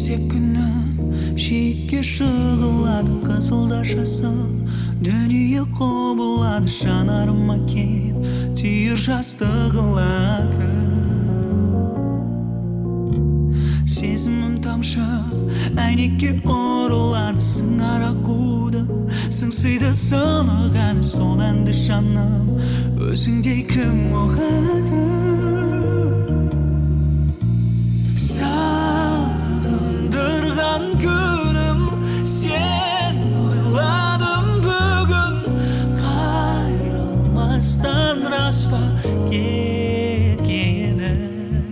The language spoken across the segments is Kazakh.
мезек күнім жиекке жығылады қызылда жасыл дүние құбылады жанарыма кеп түйір жасты қылады сезімім тамшы әйнекке ұрылады сыңар аққуды сыңсиды сынығады сол әнді жаным өзіңдей кім ұғады сағындырған күнім сен ойладым бүгін қайрылмастан рас па кеткенің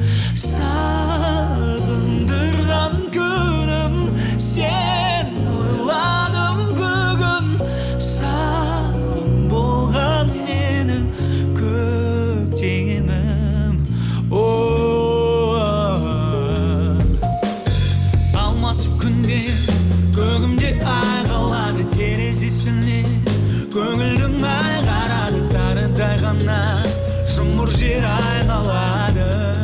сағындырған күнім сен ойладым бүгін сағым болған менің көктемім алмасып күнбен көгімде ай қалады терезесіне көңілдің ай қарады тарыдай ғана жұмыр жер айналады